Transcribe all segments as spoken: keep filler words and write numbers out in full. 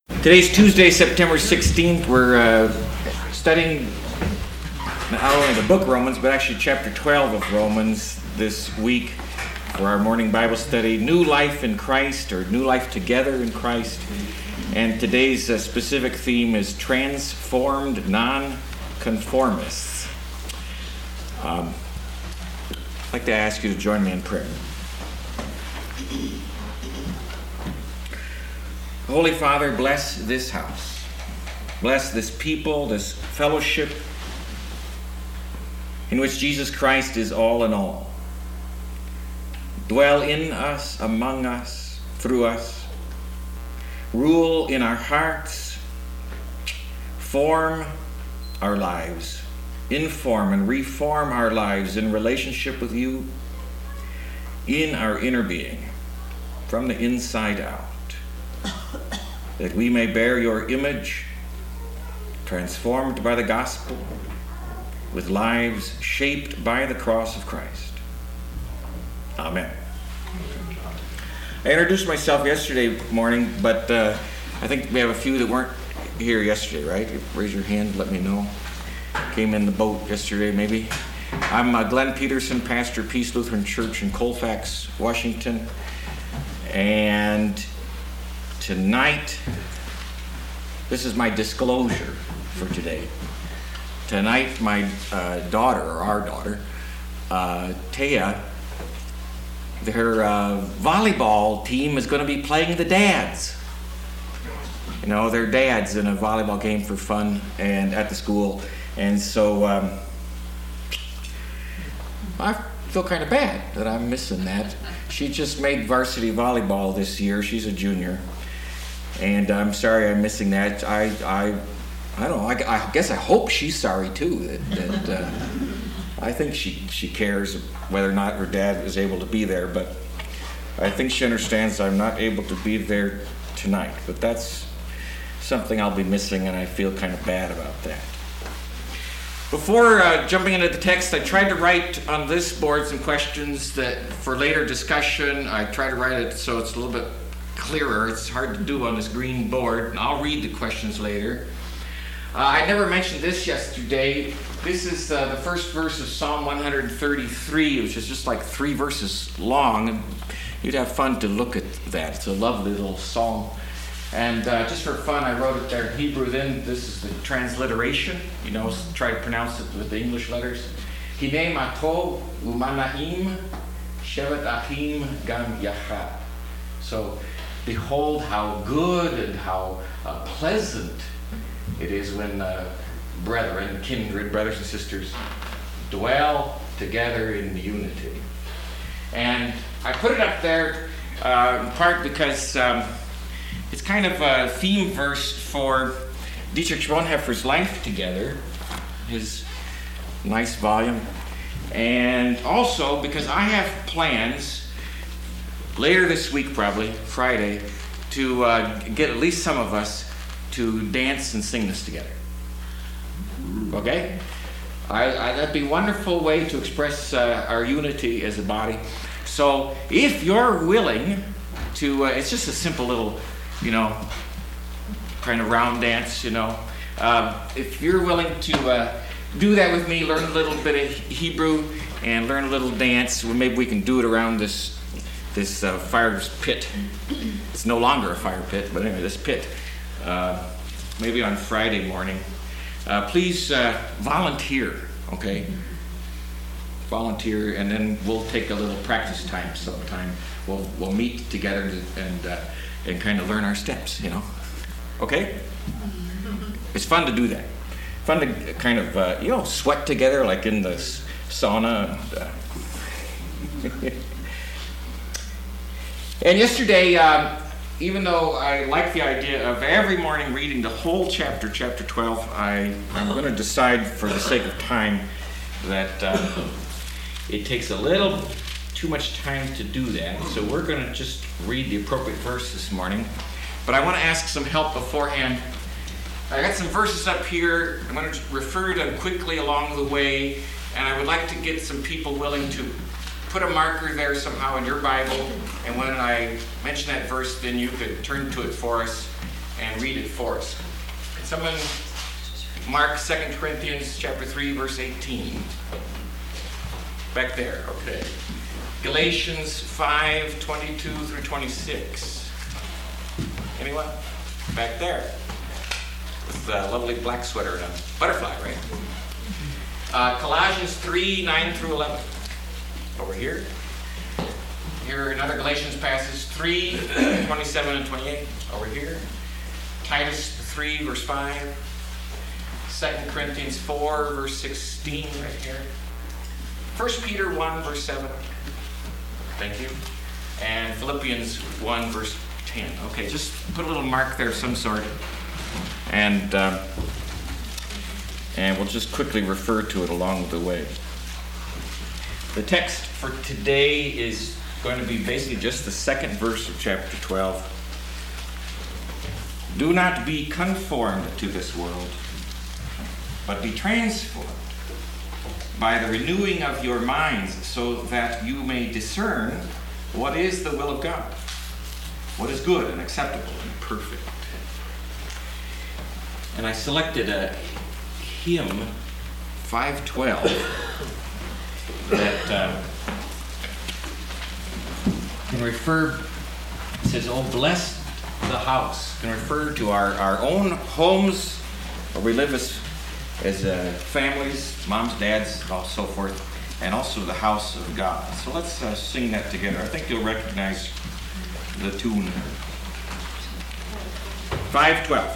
Today's Tuesday, September sixteenth. We're uh, studying not only the book Romans, but actually chapter twelve of Romans this week for our morning Bible study, New Life in Christ, or New Life Together in Christ. And today's uh, specific theme is Transformed Non-Conformists. Um, I'd like to ask you to join me in prayer. Holy Father, bless this house. Bless this people, this fellowship in which Jesus Christ is all in all. Dwell in us, among us, through us. Rule in our hearts. Form our lives. Inform and reform our lives in relationship with you in our inner being, from the inside out. That we may bear your image, transformed by the gospel, with lives shaped by the cross of Christ. Amen. I introduced myself yesterday morning, but uh, I think we have a few that weren't here yesterday, right? Raise your hand, let me know. Came in the boat yesterday, maybe. I'm uh, Glenn Peterson, pastor, Peace Lutheran Church in Colfax, Washington. And tonight, this is my disclosure for today. Tonight, my uh, daughter, or our daughter, uh, Taya, her uh, volleyball team is going to be playing the dads. You know, they're dads in a volleyball game for fun and at the school. And so um, I feel kind of bad that I'm missing that. She just made varsity volleyball this year. She's a junior. And I'm sorry I'm missing that. I I, I don't know. I, I guess I hope she's sorry too. That, that uh, I think she, she cares whether or not her dad is able to be there. But I think she understands I'm not able to be there tonight. But that's something I'll be missing, and I feel kind of bad about that. Before uh, jumping into the text, I tried to write on this board some questions that for later discussion. I tried to write it so it's a little bit clearer. It's hard to do on this green board, and I'll read the questions later. Uh, I never mentioned this yesterday. This is uh, the first verse of Psalm one thirty-three, which is just like three verses long. And you'd have fun to look at that. It's a lovely little psalm. And uh, just for fun, I wrote it there in Hebrew. Then this is the transliteration. You know, try to pronounce it with the English letters. Hine matov umanaim shevet achim gam yachad. So, behold how good and how uh, pleasant it is when uh, brethren, kindred, brothers and sisters, dwell together in unity. And I put it up there uh, in part because um, it's kind of a theme verse for Dietrich Bonhoeffer's Life Together, his nice volume. And also because I have plans later this week, probably, Friday, to uh, get at least some of us to dance and sing this together. Okay? I, I, that'd be a wonderful way to express uh, our unity as a body. So if you're willing to, uh, it's just a simple little, you know, kind of round dance, you know. Uh, if you're willing to uh, do that with me, learn a little bit of Hebrew and learn a little dance, well, maybe we can do it around this this uh, fire pit. It's no longer a fire pit, but anyway, this pit. Uh, maybe on Friday morning. Uh, please uh, volunteer, okay? Volunteer, and then we'll take a little practice time sometime. We'll we'll meet together and and, uh, and kind of learn our steps, you know? Okay? It's fun to do that. Fun to kind of, uh, you know, sweat together like in the sauna. And, uh, And yesterday, um, even though I like the idea of every morning reading the whole chapter, chapter twelve, I, I'm going to decide for the sake of time that uh, it takes a little too much time to do that. So we're going to just read the appropriate verse this morning. But I want to ask some help beforehand. I got some verses up here. I'm going to refer to them quickly along the way. And I would like to get some people willing to put a marker there somehow in your Bible, and when I mention that verse, then you could turn to it for us and read it for us. Can someone mark Second Corinthians chapter three, verse eighteen? Back there, okay. Galatians five, twenty-two through twenty-six. Anyone? Back there. With a lovely black sweater and a butterfly, right? Uh, Colossians three, nine through eleven. Over here. Here another Galatians passage, three, twenty-seven and twenty-eight. Over here. Titus three, verse five. Second Corinthians four, verse sixteen, right here. First Peter one, verse seven. Thank you. And Philippians one, verse ten. Okay, just put a little mark there of some sort. And, um, and we'll just quickly refer to it along the way. The text for today is going to be basically just the second verse of chapter twelve. Do not be conformed to this world, but be transformed by the renewing of your minds, so that you may discern what is the will of God, what is good and acceptable and perfect. And I selected a hymn, five twelve, that um, can refer, it says, oh, bless the house, can refer to our, our own homes where we live as as uh, families, moms, dads, and so forth, and also the house of God. So let's uh, sing that together. I think you'll recognize the tune. five twelve.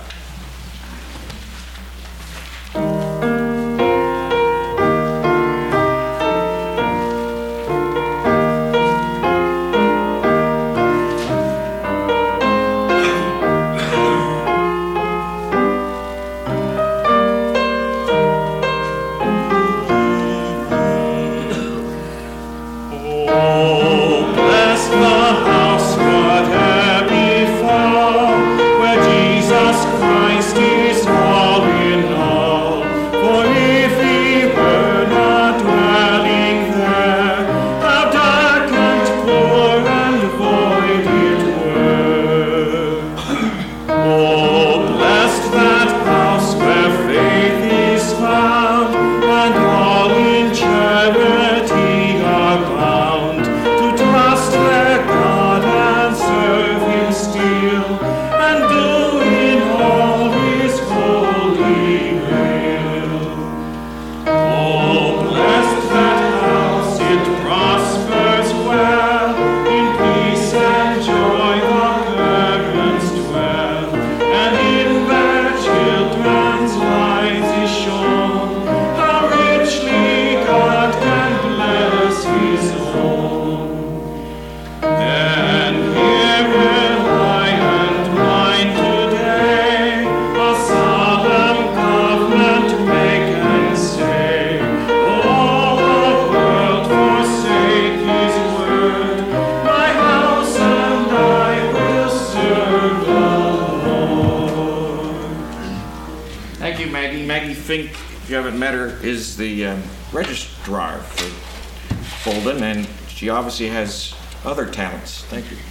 Is the um, registrar for Bolden, and she obviously has other talents. Thank you.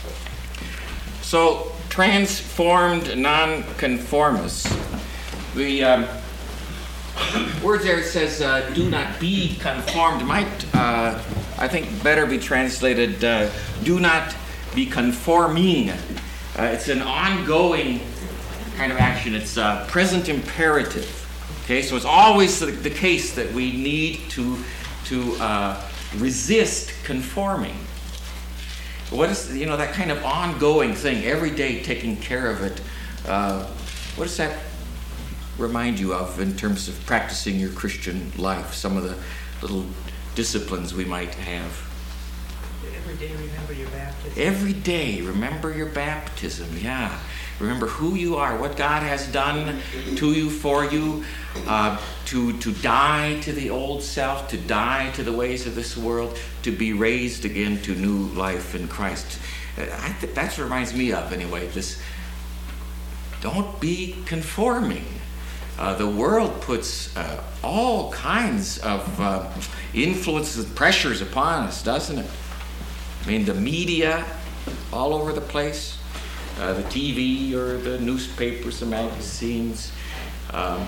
So, transformed nonconformists. The um, word there says, uh, do not be conformed, might, uh, I think, better be translated, uh, do not be conforming. Uh, it's an ongoing kind of action. It's a present imperative. Okay, so it's always the, the case that we need to, to uh, resist conforming. What is, you know, that kind of ongoing thing, every day taking care of it, uh, what does that remind you of in terms of practicing your Christian life? Some of the little disciplines we might have. Every day remember your baptism. Every day remember your baptism, yeah. Remember who you are, what God has done to you, for you, uh, to, to die to the old self, to die to the ways of this world, to be raised again to new life in Christ. I think that's what reminds me of, anyway, this, don't be conforming. Uh, the world puts uh, all kinds of uh, influences and pressures upon us, doesn't it? I mean, the media all over the place. uh, the T V or the newspapers, the magazines, um,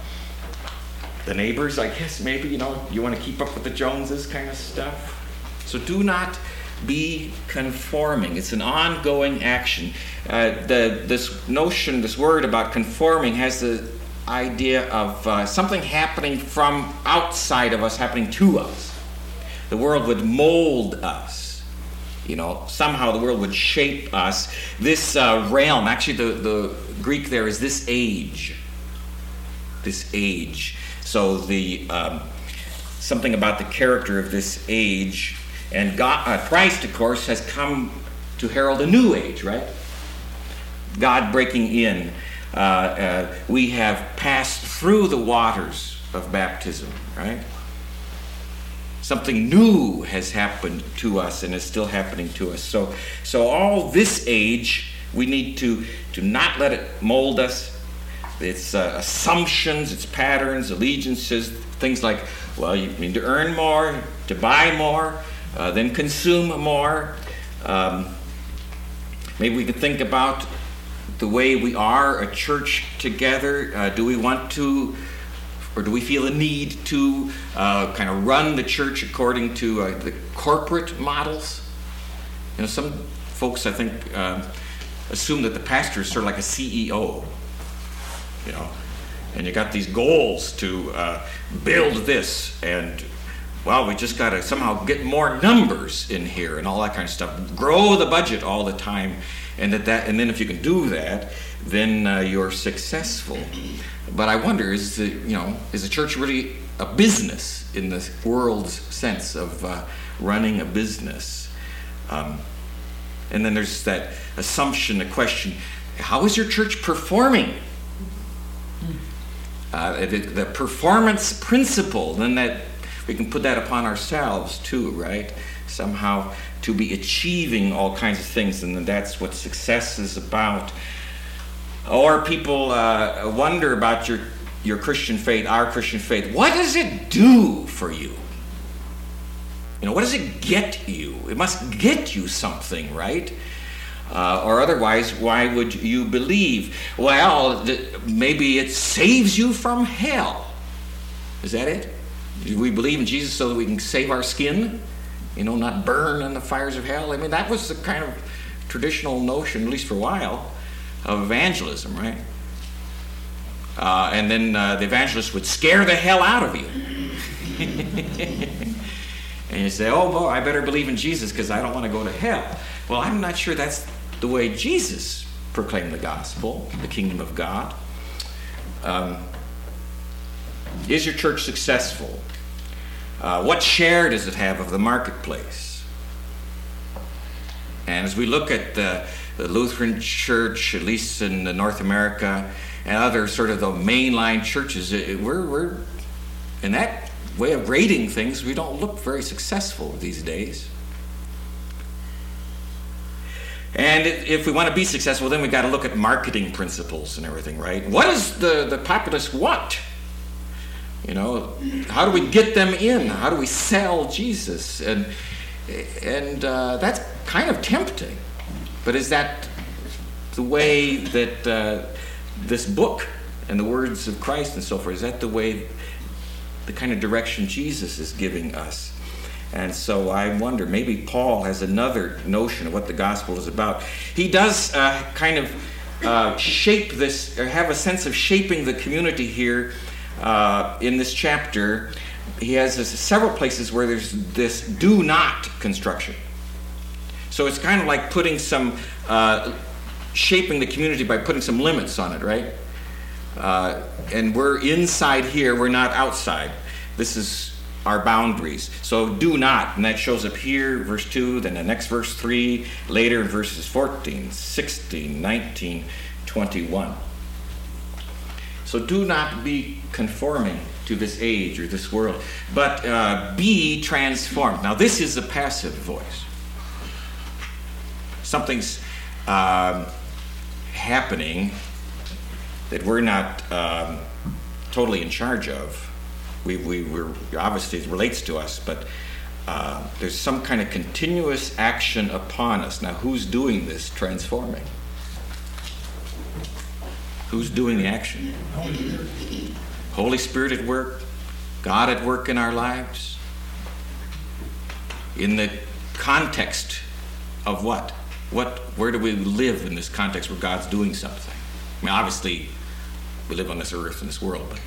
the neighbors, I guess, maybe, you know, you want to keep up with the Joneses kind of stuff. So do not be conforming. It's an ongoing action. Uh, the, this notion, this word about conforming has the idea of uh, something happening from outside of us happening to us. The world would mold us. You know, somehow the world would shape us. This uh, realm, actually the, the Greek there is this age. This age. So the um, something about the character of this age. And God, uh, Christ, of course, has come to herald a new age, right? God breaking in. Uh, uh, we have passed through the waters of baptism, right? Something new has happened to us and is still happening to us. So, so all this age, we need to, to not let it mold us. Its uh, assumptions, its patterns, allegiances, things like, well, you need to earn more, to buy more, Uh, then consume more. Um, maybe we can think about the way we are, a church together. Uh, do we want to, or do we feel a need to uh, kind of run the church according to uh, the corporate models? You know, some folks, I think, uh, assume that the pastor is sort of like a C E O, you know, and you got these goals to uh, build this and well, we just got to somehow get more numbers in here and all that kind of stuff. Grow the budget all the time, and that, that and then if you can do that, then uh, you're successful. But I wonder, is the you know is the church really a business in the world's sense of uh, running a business? Um, and then there's that assumption, the question: how is your church performing? Uh, the, the performance principle, then that. We can put that upon ourselves too, right? Somehow to be achieving all kinds of things, and that's what success is about. Or people uh, wonder about your, your Christian faith, our Christian faith. What does it do for you? You know, what does it get you? It must get you something, right? Uh, or otherwise, why would you believe? Well, th- maybe it saves you from hell. Is that it? Do we believe in Jesus so that we can save our skin? You know, not burn in the fires of hell? I mean, that was the kind of traditional notion, at least for a while, of evangelism, right? Uh, and then uh, the evangelist would scare the hell out of you. And you say, oh, boy, I better believe in Jesus because I don't want to go to hell. Well, I'm not sure that's the way Jesus proclaimed the gospel, the kingdom of God. Um, Is your church successful? Uh, what share does it have of the marketplace? And as we look at the, the Lutheran Church, at least in North America, and other sort of the mainline churches, it, we're, we're in that way of grading things, we don't look very successful these days. And if we want to be successful, then we've got to look at marketing principles and everything, right? What does the, the populace want? You know, how do we get them in? How do we sell Jesus? And and uh, that's kind of tempting. But is that the way that uh, this book and the words of Christ and so forth, is that the way, the kind of direction Jesus is giving us? And so I wonder, maybe Paul has another notion of what the gospel is about. He does uh, kind of uh, shape this, or have a sense of shaping the community here. Uh, in this chapter, he has this, several places where there's this do not construction. So it's kind of like putting some, uh, shaping the community by putting some limits on it, right? Uh, and we're inside here, we're not outside. This is our boundaries. So do not, and that shows up here, verse two, then the next verse three, later in verses fourteen, sixteen, nineteen, twenty-one. So do not be conforming to this age or this world, but uh, be transformed. Now this is a passive voice. Something's um, happening that we're not um, totally in charge of. We, we, we're, obviously it relates to us, but uh, there's some kind of continuous action upon us. Now who's doing this transforming? Who's doing the action? Holy Spirit. Holy Spirit at work, God at work in our lives. In the context of what? What? Where do we live in this context where God's doing something? I mean, obviously, we live on this earth, in this world, but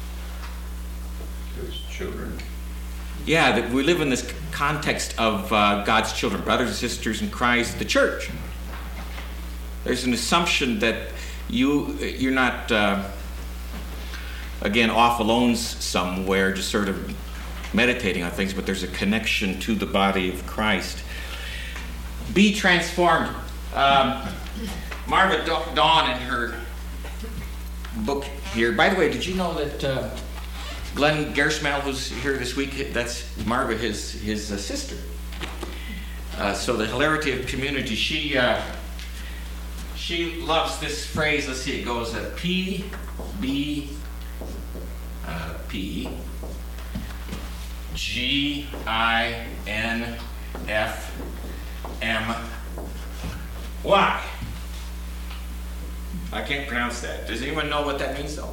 His children. yeah, that we live in this context of uh, God's children, brothers and sisters in Christ, the church. There's an assumption that you you're not uh, again off alone somewhere, just sort of meditating on things, but there's a connection to the body of Christ. Be transformed. Um, Marva Dawn in her book here. By the way, did you know that uh, Glenn Gersmel, who's here this week, that's Marva, his his uh, sister. Uh, so the hilarity of community. She uh, she loves this phrase. Let's see, it goes uh, P B uh, P G I N F M Y. I can't pronounce that. Does anyone know what that means, though?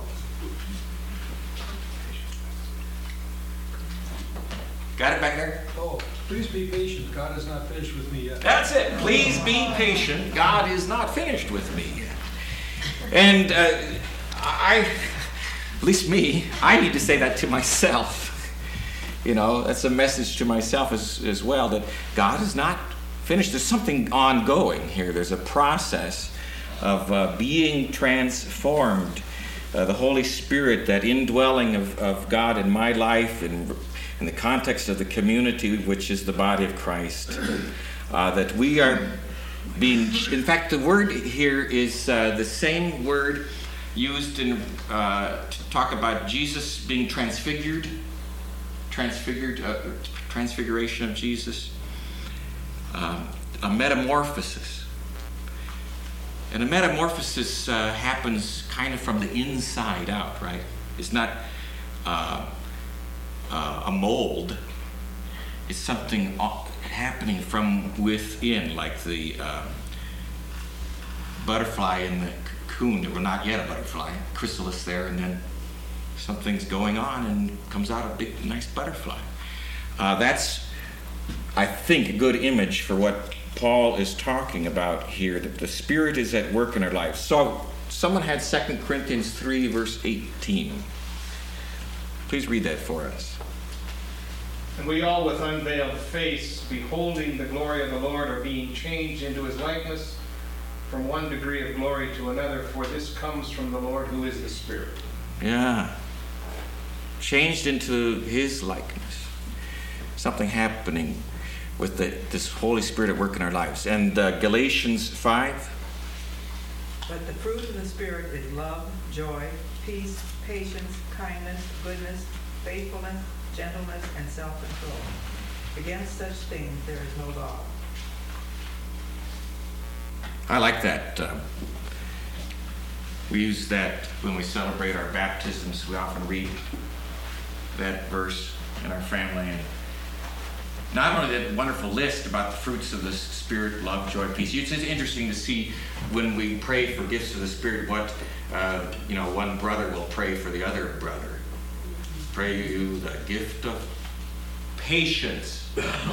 Got it back there? Oh, please be patient. God is not finished with me yet. That's it. Please be patient. God is not finished with me yet. And uh, I, at least me, I need to say that to myself. You know, that's a message to myself as, as well, that God is not finished. There's something ongoing here. There's a process of uh, being transformed. Uh, the Holy Spirit, that indwelling of, of God in my life and in the context of the community, which is the body of Christ, uh, that we are being, in fact, the word here is uh, the same word used in uh, to talk about Jesus being transfigured, transfigured, uh, transfiguration of Jesus, um, a metamorphosis. And a metamorphosis uh, happens kind of from the inside out, right? It's not uh, uh, a mold. It's something happening from within, like the uh, butterfly in the cocoon. Well, not yet a butterfly, chrysalis there, and then something's going on and comes out a big, nice butterfly. Uh, that's, I think, a good image for what Paul is talking about here, that the Spirit is at work in our lives. So, someone had Second Corinthians three, verse eighteen. Please read that for us. And we all with unveiled face, beholding the glory of the Lord, are being changed into his likeness from one degree of glory to another, for this comes from the Lord who is the Spirit. Yeah. Changed into his likeness. Something happening with the, this Holy Spirit at work in our lives. And uh, Galatians five. But the fruit of the Spirit is love, joy, peace, patience, kindness, goodness, faithfulness, gentleness, and self-control. Against such things there is no law. I like that. Uh, we use that when we celebrate our baptisms. We often read that verse in our family. And not only that wonderful list about the fruits of the Spirit, love, joy, peace. It's just interesting to see when we pray for gifts of the Spirit, what, uh, you know, one brother will pray for the other brother. Pray you the gift of patience.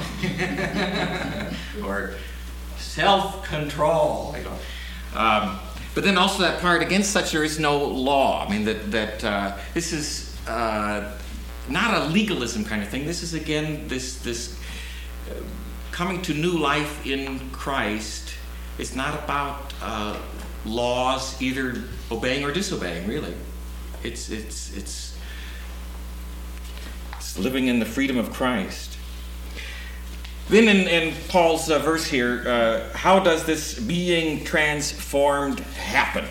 Or self-control. You know. um, but then also that part, against such there is no law. I mean, that, that uh, this is uh, not a legalism kind of thing. This is, again, this this uh, coming to new life in Christ. It's not about uh, laws, either obeying or disobeying, really. It's it's it's it's living in the freedom of Christ. Then in, in Paul's uh, verse here, uh, how does this being transformed happen?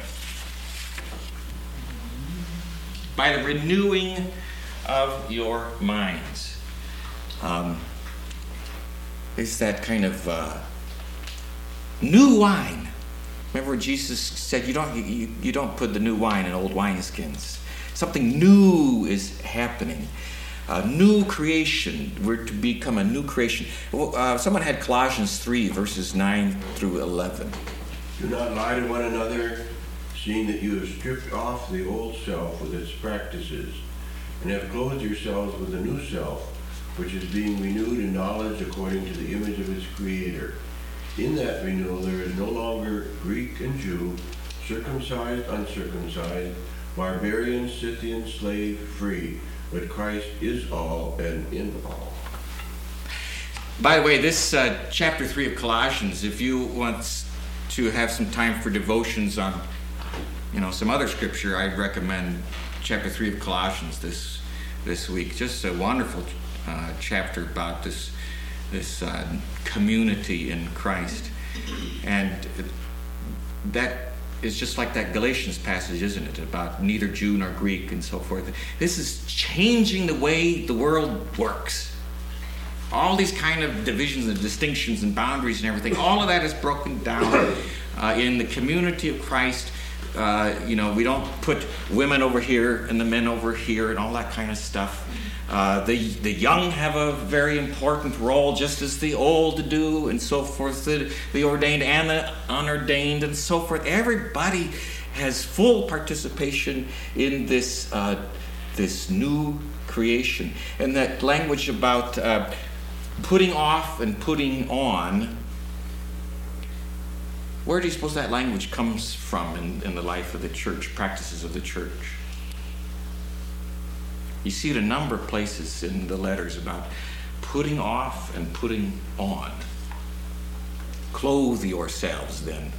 By the renewing of your minds. Um, it's that kind of uh, new wine. Remember when Jesus said, you don't, you, you don't put the new wine in old wineskins. Something new is happening. A new creation. We're to become a new creation. Uh, someone had Colossians three, verses nine through eleven. Do not lie to one another, seeing that you have stripped off the old self with its practices, and have clothed yourselves with a new self, which is being renewed in knowledge according to the image of its Creator. In that renewal there is no longer Greek and Jew, circumcised, uncircumcised, barbarian, Scythian, slave, free, but Christ is all and in all. By the way, this uh, chapter three of Colossians, if you want to have some time for devotions on, you know, some other scripture, I'd recommend chapter three of Colossians this this week. Just a wonderful uh, chapter about this this uh, community in Christ, and that is just like that Galatians passage, isn't it? About neither Jew nor Greek and so forth. This is changing the way the world works. All these kind of divisions and distinctions and boundaries and everything, all of that is broken down uh, in the community of Christ. Uh, you know, we don't put women over here and the men over here and all that kind of stuff. Uh, the the young have a very important role, just as the old do, and so forth. The, the ordained and the unordained, and so forth. Everybody has full participation in this uh, this new creation. And that language about uh, putting off and putting on. Where do you suppose that language comes from in, in the life of the church, practices of the church? You see it a number of places in the letters about putting off and putting on. Clothe yourselves then.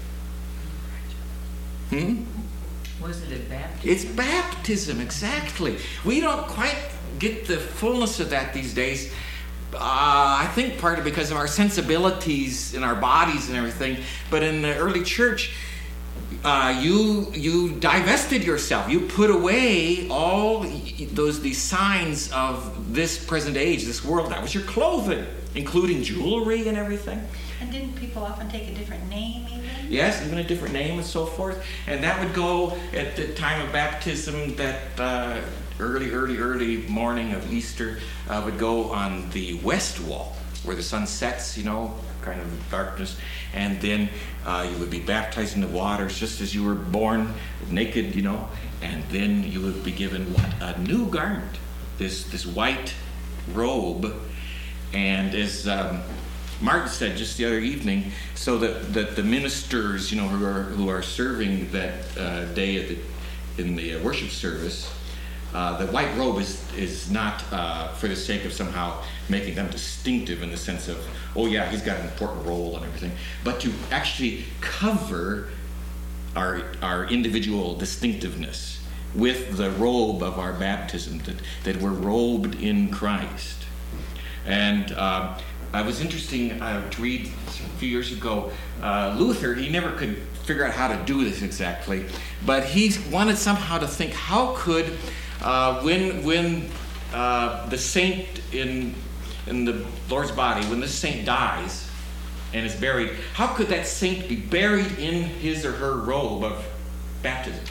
Hmm? Was it a baptism? It's baptism, exactly. We don't quite get the fullness of that these days. Uh, I think partly because of our sensibilities in our bodies and everything. But in the early church, uh, you you divested yourself. You put away all those these signs of this present age, this world. That was your clothing, including jewelry and everything. And didn't people often take a different name even? Yes, even a different name and so forth. And that would go at the time of baptism, that uh, early, early, early morning of Easter, uh, would go on the west wall, where the sun sets, you know, kind of darkness. And then uh, you would be baptized in the waters just as you were born, naked, you know. And then you would be given what? A new garment, this, this white robe. And as Um, Martin said just the other evening, so that, that the ministers, you know, who are who are serving that uh, day at the, in the uh, worship service, uh, the white robe is is not uh, for the sake of somehow making them distinctive in the sense of, oh yeah, he's got an important role and everything, but to actually cover our our individual distinctiveness with the robe of our baptism, that that we're robed in Christ. And Uh, I was interesting uh, to read a few years ago, uh, Luther, he never could figure out how to do this exactly, but he wanted somehow to think, how could, uh, when when uh, the saint in in the Lord's body, when this saint dies and is buried, how could that saint be buried in his or her robe of baptism?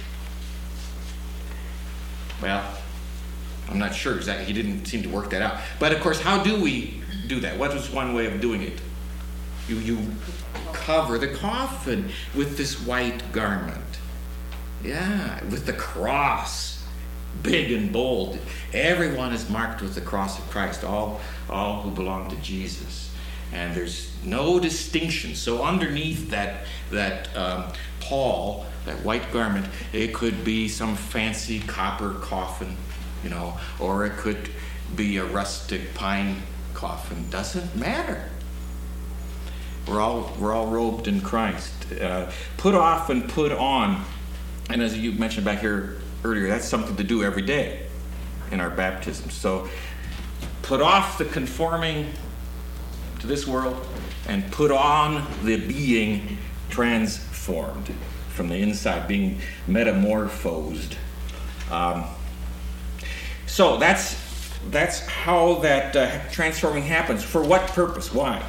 Well, I'm not sure exactly. He didn't seem to work that out. But of course, how do we do that? What is one way of doing it? You you cover the coffin with this white garment. Yeah, with the cross, big and bold. Everyone is marked with the cross of Christ, all, all who belong to Jesus. And there's no distinction. So underneath that, that um, pall, that white garment, it could be some fancy copper coffin, you know, or it could be a rustic pine coffin. Doesn't matter. We're all we're all robed in Christ. Uh, put off and put on, and as you mentioned back here earlier, that's something to do every day in our baptism. So put off the conforming to this world, and put on the being transformed from the inside, being metamorphosed. Um, so that's. That's how that uh, transforming happens. For what purpose? Why?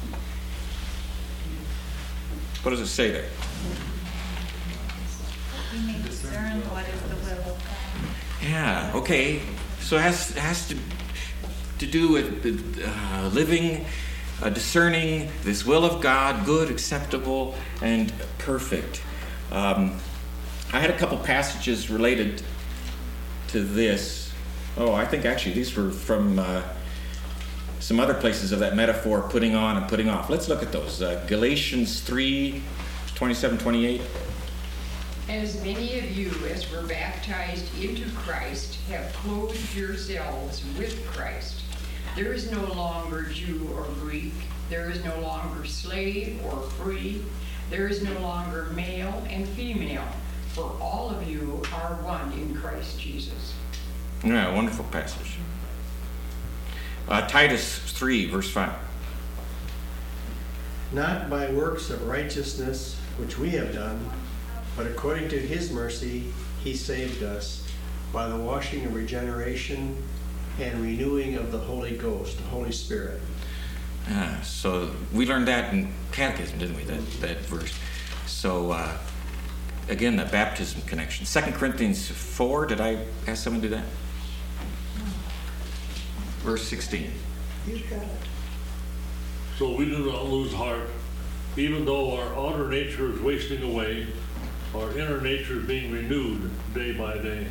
What does it say there? We may discern what is the will of God. Yeah, okay. So it has, it has to, to do with uh, living, uh, discerning this will of God, good, acceptable, and perfect. Um, I had a couple passages related to this. Oh, I think actually these were from uh, some other places of that metaphor, putting on and putting off. Let's look at those. Uh, Galatians three, twenty-seven, twenty-eight. As many of you as were baptized into Christ have clothed yourselves with Christ. There is no longer Jew or Greek. There is no longer slave or free. There is no longer male and female, for all of you are one in Christ Jesus. Yeah, wonderful passage. Uh, Titus three, verse five. Not by works of righteousness which we have done, but according to his mercy he saved us by the washing of regeneration and renewing of the Holy Ghost, the Holy Spirit. Yeah, so we learned that in Catechism, didn't we, that, that verse. So, uh, again, the baptism connection. Second Corinthians four, did I ask someone to do that? Verse sixteen. You've got it. So we do not lose heart, even though our outer nature is wasting away, our inner nature is being renewed day by day.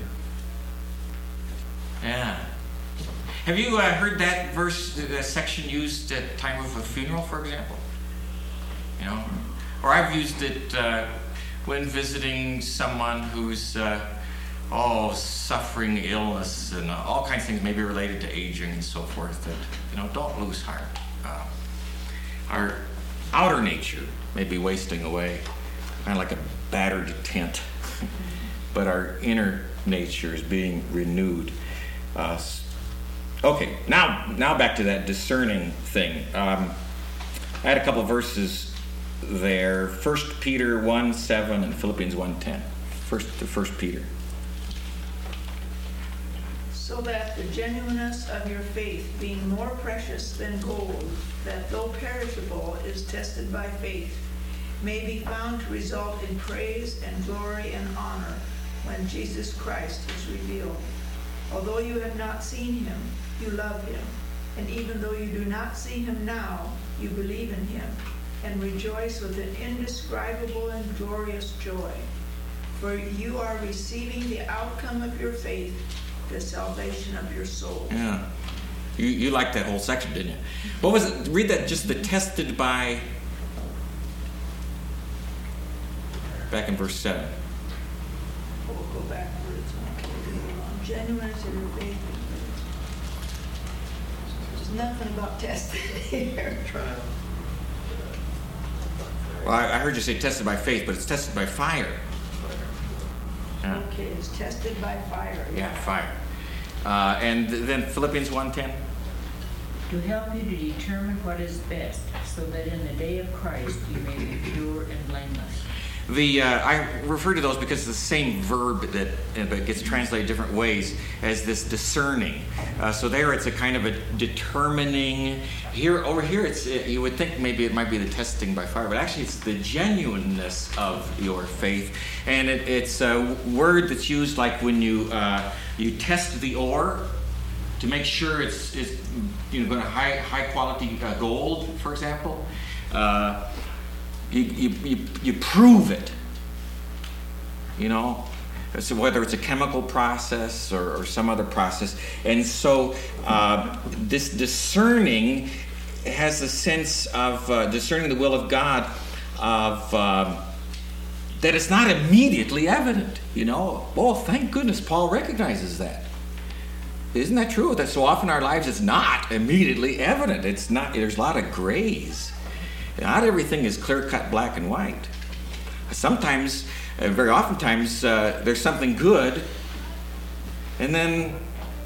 Yeah. Have you uh, heard that verse, that section used at time of a funeral, for example? You know, or I've used it uh, when visiting someone who's uh, oh suffering illness and uh, all kinds of things, maybe related to aging and so forth. That you know, don't lose heart. Uh, our outer nature may be wasting away, kind of like a battered tent, but our inner nature is being renewed. Uh, Okay, now now back to that discerning thing. Um, I had a couple of verses there. First Peter one seven and Philippians one ten. First, to First Peter. So that the genuineness of your faith, being more precious than gold, that though perishable is tested by faith, may be found to result in praise and glory and honor when Jesus Christ is revealed. Although you have not seen him, you love him. And even though you do not see him now, you believe in him and rejoice with an indescribable and glorious joy. For you are receiving the outcome of your faith, the salvation of your soul. Yeah. You you liked that whole section, didn't you? What was it? Read that, just the tested by, back in verse seven. We'll go backwards. Genuineness of your faith. There's nothing about tested here. Trial. Well, I, I heard you say tested by faith, but it's tested by fire. Yeah, Okay, it's tested by fire. yeah fire. Uh, and then Philippians one ten. To help you to determine what is best, so that in the day of Christ you may be pure and blameless. The uh, I refer to those because it's the same verb that uh, gets translated different ways as this discerning. Uh, so there, it's a kind of a determining. Here, over here, it's uh, you would think maybe it might be the testing by fire, but actually it's the genuineness of your faith, and it, it's a word that's used like when you uh, you test the ore to make sure it's it's you know going to high high quality uh, gold, for example. Uh, You, you, you, you prove it, you know, so whether it's a chemical process or, or some other process. And so uh, this discerning has a sense of uh, discerning the will of God, of um, that it's not immediately evident, you know. Oh, thank goodness Paul recognizes that. Isn't that true? That so often in our lives it's not immediately evident. It's not, there's a lot of grays. Not everything is clear-cut black and white. Sometimes, uh, very oftentimes, uh, there's something good, and then,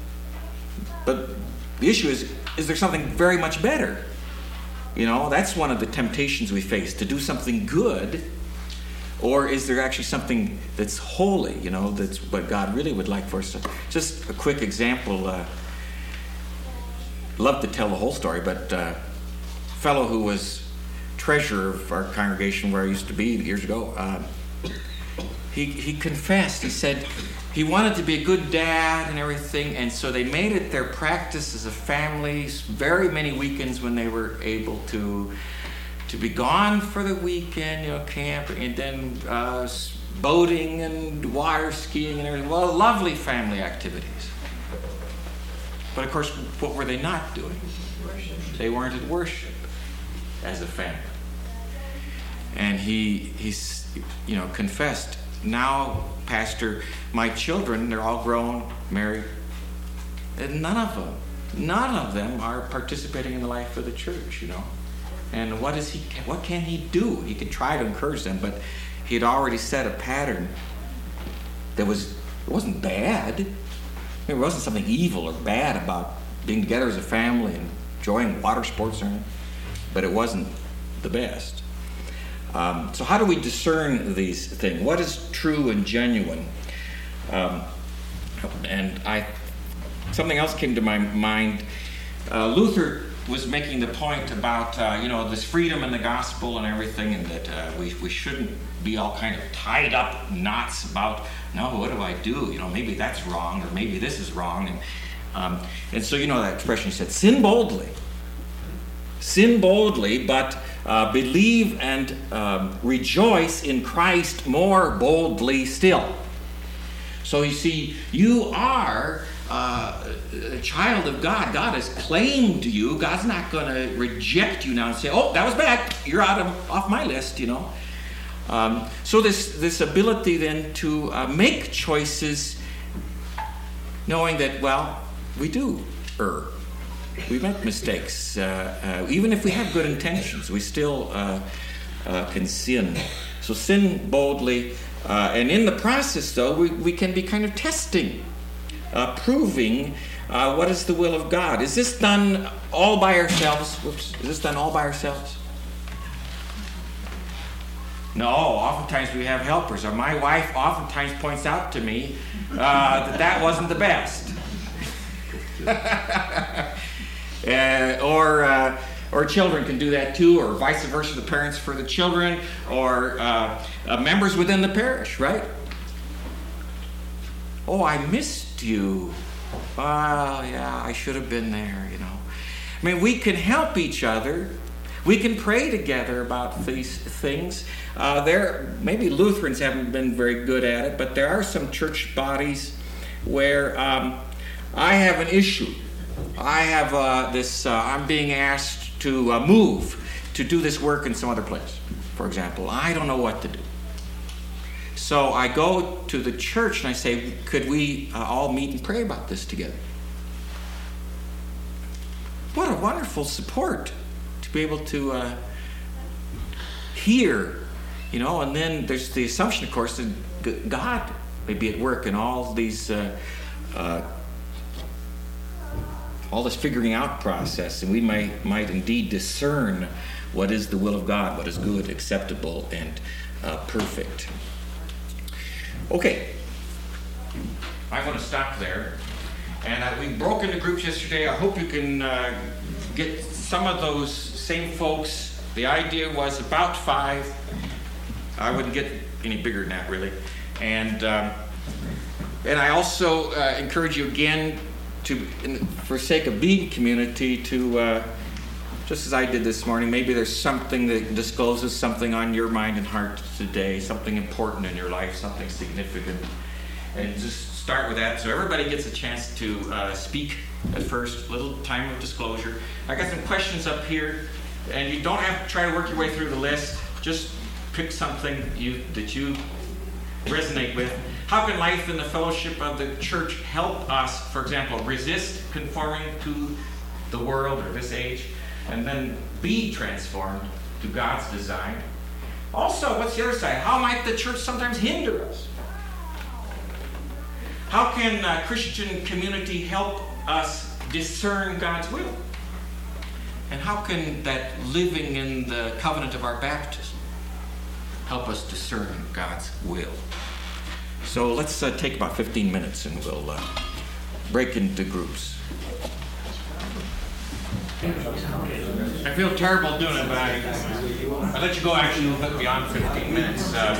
but the issue is, is there something very much better? You know, that's one of the temptations we face, to do something good, or is there actually something that's holy, you know, that's what God really would like for us to. Just a quick example, uh, love to tell the whole story, but uh, a fellow who was treasurer of our congregation where I used to be years ago, uh, he he confessed. He said he wanted to be a good dad and everything, and so they made it their practice as a family, very many weekends when they were able to to be gone for the weekend, you know, camp, and then uh, boating and water skiing and everything. Well, lovely family activities. But of course, what were they not doing? They weren't at worship as a family. And he, he's, you know, confessed, now, Pastor, my children, they're all grown, married, and none of them, none of them are participating in the life of the church, you know. And what is he? What can he do? He could try to encourage them, but he had already set a pattern that was, it wasn't bad. It wasn't something evil or bad about being together as a family and enjoying water sports or anything, but it wasn't the best. Um, so how do we discern these things? What is true and genuine? Um, and I, something else came to my mind. Uh, Luther was making the point about, uh, you know, this freedom in the gospel and everything, and that uh, we, we shouldn't be all kind of tied up knots about, no, what do I do? You know, maybe that's wrong, or maybe this is wrong. And, um, and so, you know that expression, he said, sin boldly. Sin boldly, but uh, believe and um, rejoice in Christ more boldly still. So you see, you are uh, a child of God. God has claimed you. God's not going to reject you now and say, oh, that was bad. You're out of off my list, you know. Um, so this, this ability then to uh, make choices knowing that, well, we do err. We make mistakes. Uh, uh, even if we have good intentions, we still uh, uh, can sin. So sin boldly. Uh, and in the process, though, we, we can be kind of testing, uh, proving uh, what is the will of God. Is this done all by ourselves? Whoops. Is this done all by ourselves? No, oftentimes we have helpers. Or my wife oftentimes points out to me uh, that that wasn't the best. Uh, or uh, or children can do that too, or vice versa, the parents for the children, or uh, uh, members within the parish, right? Oh, I missed you. Well, yeah, I should have been there, you know. I mean, we can help each other. We can pray together about these things. Uh, there, maybe Lutherans haven't been very good at it, but there are some church bodies where um, I have an issue. I have uh, this, uh, I'm being asked to uh, move, to do this work in some other place, for example. I don't know what to do. So I go to the church and I say, could we uh, all meet and pray about this together? What a wonderful support to be able to uh, hear, you know, and then there's the assumption, of course, that God may be at work in all these uh, uh, all this figuring out process, and we might, might indeed discern what is the will of God, what is good, acceptable, and uh, perfect. Okay, I'm going to stop there. And uh, we broke into groups yesterday. I hope you can uh, get some of those same folks. The idea was about five. I wouldn't get any bigger than that, really. And um, and I also uh, encourage you again, to, in, for sake of being community, to, uh, just as I did this morning, maybe there's something that discloses something on your mind and heart today, something important in your life, something significant. And just start with that so everybody gets a chance to uh, speak at first, a little time of disclosure. I got some questions up here, and you don't have to try to work your way through the list. Just pick something you, that you resonate with. How can life in the fellowship of the church help us, for example, resist conforming to the world or this age, and then be transformed to God's design? Also, what's the other side? How might the church sometimes hinder us? How can uh, Christian community help us discern God's will? And how can that living in the covenant of our baptism help us discern God's will? So let's uh, take about fifteen minutes and we'll uh, break into groups. I feel terrible doing it, but I, I let you go actually a little bit beyond fifteen minutes. Uh,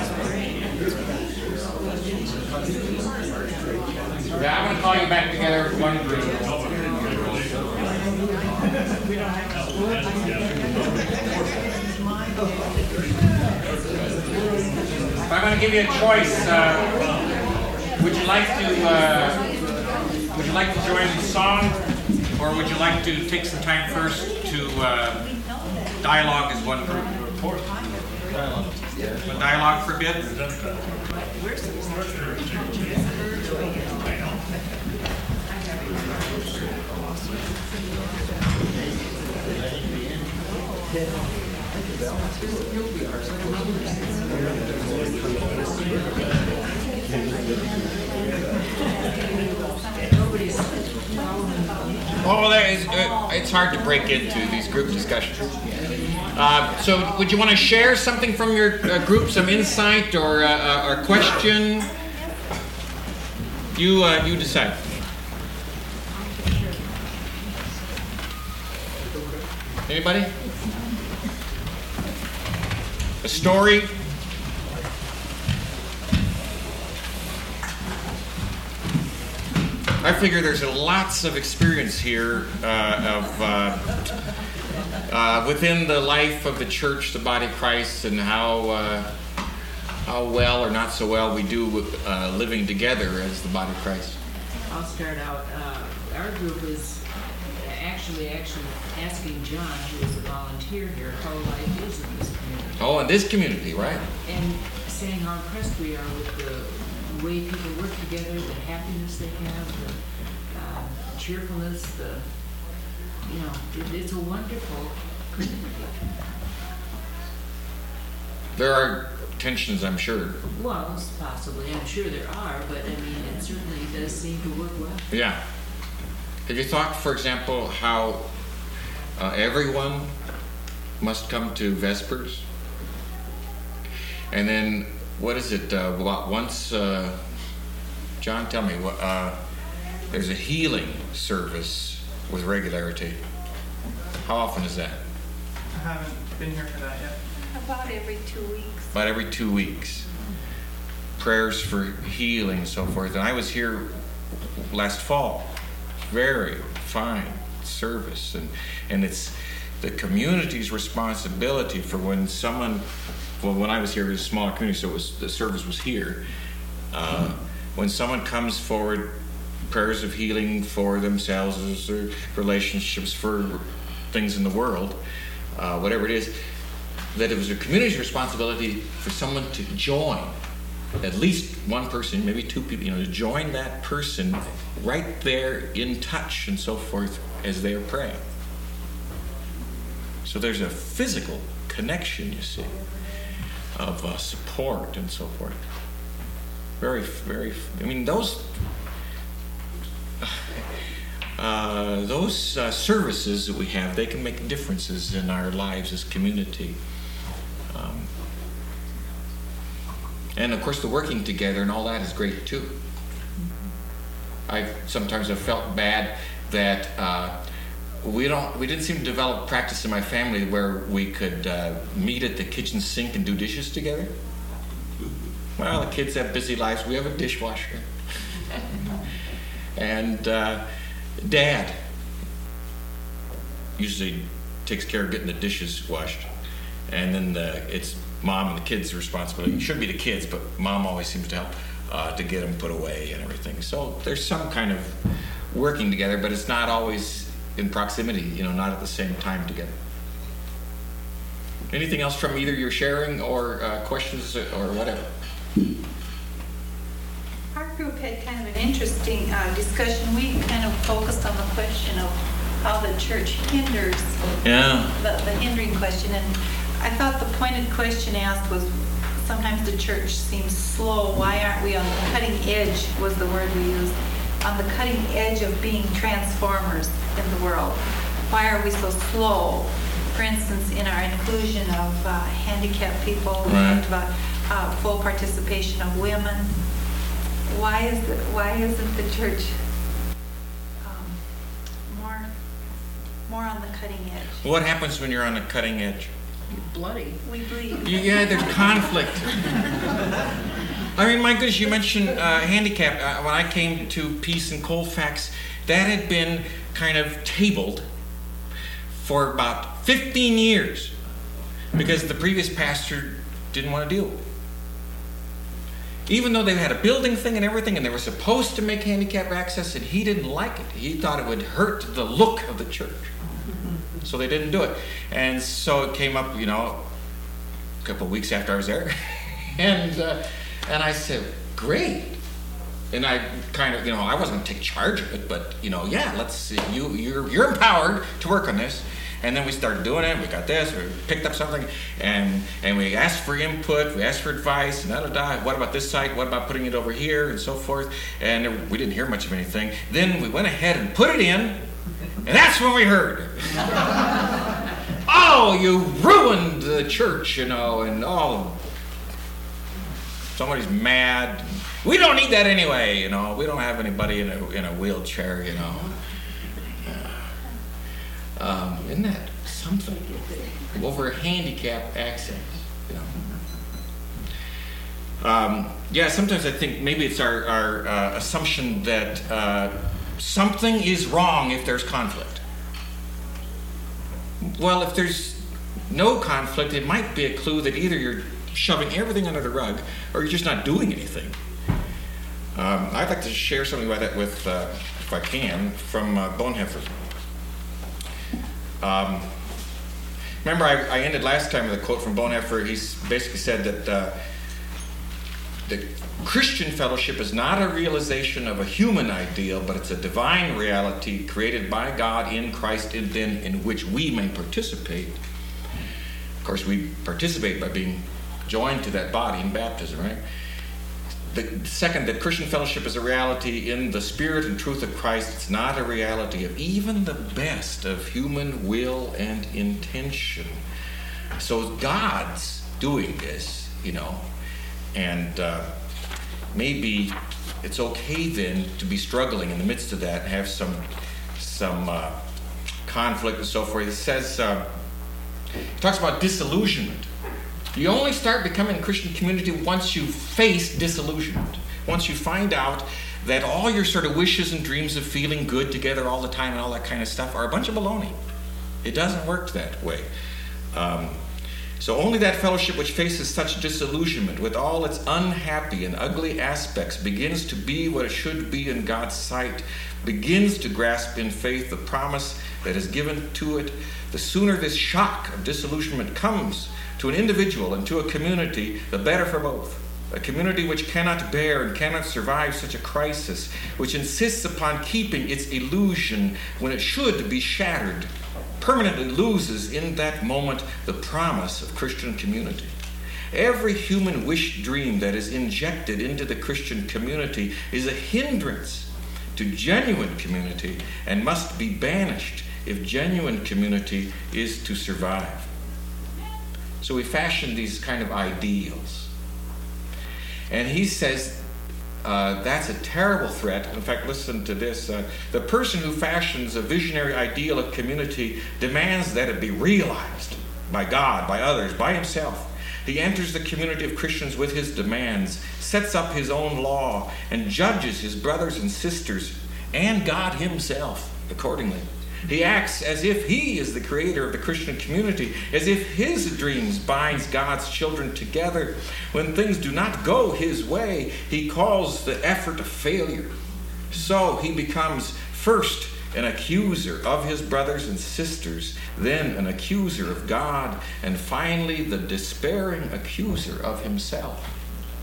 yeah, I'm going to call you back together as one group. If I'm going to give you a choice, uh, would you like to uh, would you like to join the song, or would you like to take some time first to uh, dialogue as one group? Dialogue. Yeah. Dialogue for a bit. Oh, well, that is, uh, it's hard to break into these group discussions. Uh, so, would you want to share something from your uh, group, some insight or uh, or question? You uh, you decide. Anybody? A story? I figure there's lots of experience here uh, of uh, uh, within the life of the church, the body of Christ, and how uh, how well or not so well we do with uh, living together as the body of Christ. I'll start out. Uh, our group is actually actually asking John, who is a volunteer here, how life is in this community. Oh, in this community, right? And saying how impressed we are with the way people work together, the happiness they have, the uh, cheerfulness, the, you know, it, it's a wonderful community. There are tensions, I'm sure. Well, possibly, I'm sure there are, but I mean, it certainly does seem to work well. Yeah. Have you thought, for example, how uh, everyone must come to Vespers? And then, what is it, uh, once, uh, John, tell me, uh, there's a healing service with regularity. How often is that? I haven't been here for that yet. About every two weeks. About every two weeks. Prayers for healing and so forth. And I was here last fall. Very fine service. And, and it's the community's responsibility for when someone, well, when I was here, it was a smaller community, so it was, the service was here. Uh, when someone comes forward, prayers of healing for themselves, or relationships, for things in the world, uh, whatever it is, that it was a community's responsibility for someone to join, at least one person, maybe two people, you know, to join that person right there in touch and so forth as they are praying. So there's a physical connection, you see, of uh, support and so forth. Very, very, I mean, those uh, those uh, services that we have, they can make differences in our lives as community. Um, and of course, the working together and all that is great too. I sometimes have felt bad that uh, we don't, we didn't seem to develop practice in my family where we could uh, meet at the kitchen sink and do dishes together. Well, the kids have busy lives. We have a dishwasher. And uh, Dad usually takes care of getting the dishes washed. And then the, it's Mom and the kids' responsibility. It should be the kids, but Mom always seems to help uh, to get them put away and everything. So there's some kind of working together, but it's not always in proximity, you know, not at the same time together. Anything else from either your sharing or uh, questions or whatever? Our group had kind of an interesting uh, discussion. We kind of focused on the question of how the church hinders, yeah. the, the hindering question. And I thought the pointed question asked was, sometimes the church seems slow. Why aren't we on the cutting edge, was the word we used, on the cutting edge of being transformers in the world? Why are we so slow? For instance, in our inclusion of uh, handicapped people, we right. talked about uh, full participation of women. Why is the, why isn't the church um, more more on the cutting edge? What happens when you're on the cutting edge? Bloody. We bleed. Yeah, there's conflict. I mean, my goodness, you mentioned uh, handicap. Uh, when I came to Peace and Colfax, that had been kind of tabled for about fifteen years because the previous pastor didn't want to deal with it. Even though they had a building thing and everything, and they were supposed to make handicap access, and he didn't like it. He thought it would hurt the look of the church. So they didn't do it. And so it came up, you know, a couple of weeks after I was there. and uh, and I said, great. And I kind of, you know, I wasn't going to take charge of it, but, you know, yeah, let's see. You, you're, you're empowered to work on this. And then we started doing it. We got this. We picked up something, and and we asked for input. We asked for advice. And da da da. What about this site? What about putting it over here, and so forth? And we didn't hear much of anything. Then we went ahead and put it in, and that's when we heard. Oh, you ruined the church, you know, and oh, somebody's mad. We don't need that anyway, you know. We don't have anybody in a in a wheelchair, you know. Um, isn't that something? Over handicap access, you know. Um, yeah, sometimes I think maybe it's our, our uh, assumption that uh, something is wrong if there's conflict. Well, if there's no conflict, it might be a clue that either you're shoving everything under the rug or you're just not doing anything. Um, I'd like to share something about that with, uh, if I can, from uh, Bonhoeffer. Um, remember, I, I ended last time with a quote from Bonhoeffer. He basically said that uh, the Christian fellowship is not a realization of a human ideal, but it's a divine reality created by God in Christ, and then in which we may participate. Of course, we participate by being joined to that body in baptism, right? The second, that Christian fellowship is a reality in the spirit and truth of Christ. It's not a reality of even the best of human will and intention. So God's doing this, you know, and uh, maybe it's okay then to be struggling in the midst of that and have some some uh, conflict and so forth. It says, uh, it talks about disillusionment. You only start becoming a Christian community once you face disillusionment. Once you find out that all your sort of wishes and dreams of feeling good together all the time and all that kind of stuff are a bunch of baloney. It doesn't work that way. Um, so only that fellowship which faces such disillusionment with all its unhappy and ugly aspects begins to be what it should be in God's sight, begins to grasp in faith the promise that is given to it. The sooner this shock of disillusionment comes to an individual and to a community, the better for both. A community which cannot bear and cannot survive such a crisis, which insists upon keeping its illusion when it should be shattered, permanently loses in that moment the promise of Christian community. Every human wish dream that is injected into the Christian community is a hindrance to genuine community and must be banished if genuine community is to survive. So we fashion these kind of ideals. And he says uh, that's a terrible threat. In fact, listen to this. Uh, the person who fashions a visionary ideal of community demands that it be realized by God, by others, by himself. He enters the community of Christians with his demands, sets up his own law, and judges his brothers and sisters and God himself accordingly. He acts as if he is the creator of the Christian community, as if his dreams binds God's children together. When things do not go his way, he calls the effort a failure. So he becomes first an accuser of his brothers and sisters, then an accuser of God, and finally the despairing accuser of himself.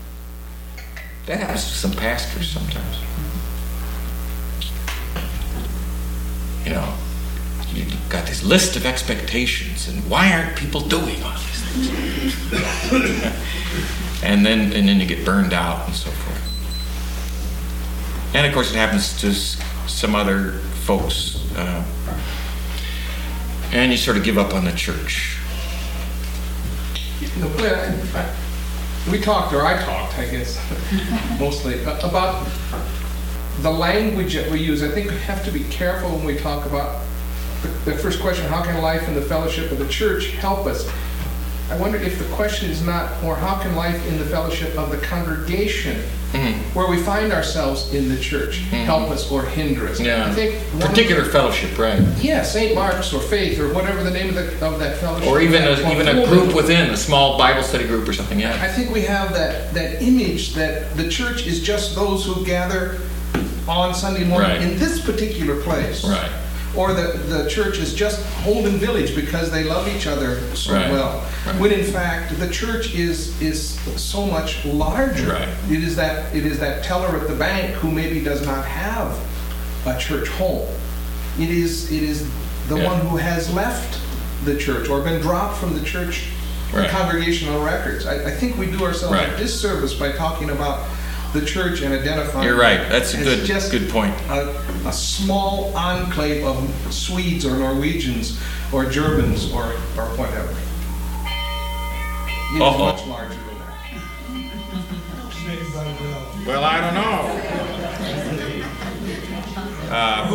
That happens to some pastors sometimes. You know, you've got this list of expectations, and why aren't people doing all these things? and then and then you get burned out and so forth. And of course it happens to some other folks. Uh, and you sort of give up on the church. We talked, or I talked, I guess, mostly, about the language that we use. I think we have to be careful when we talk about the first question, how can life in the fellowship of the church help us? I wonder if the question is not, or how can life in the fellowship of the congregation, Mhm. where we find ourselves in the church, Mhm. help us or hinder us? Yeah. I think one of- Particular fellowship, right? Yeah, Saint Mark's or Faith or whatever the name of, the, of that fellowship. Or even a, that even a holding- group within, a small Bible study group or something, yeah. I think we have that, that image that the church is just those who gather on Sunday morning Right. in this particular place. Right. Or the, the church is just Holden Village because they love each other so Right. well. Right. When in fact, the church is, is so much larger. Right. It is that, it is that teller at the bank who maybe does not have a church home. It is, it is the Yeah. one who has left the church or been dropped from the church Right. congregational records. I, I think we do ourselves Right. a disservice by talking about the church and identifying. You're right, that's a as good, just good point. a, a small enclave of Swedes or Norwegians or Germans or, or whatever. It is Uh-oh. much larger than that. Well, I don't know. Uh,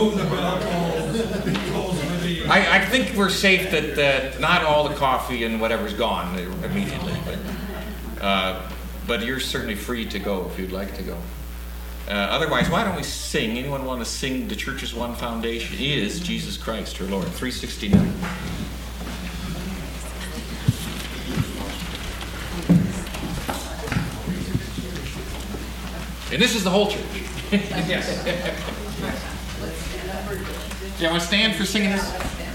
I, I think we're safe that, that not all the coffee and whatever's gone immediately, but, uh, but you're certainly free to go if you'd like to go. Uh, otherwise, why don't we sing? Anyone want to sing The Church's One Foundation is Jesus Christ, her Lord, three sixty-nine. And this is the whole church. Yes. Do you want to stand for singing this?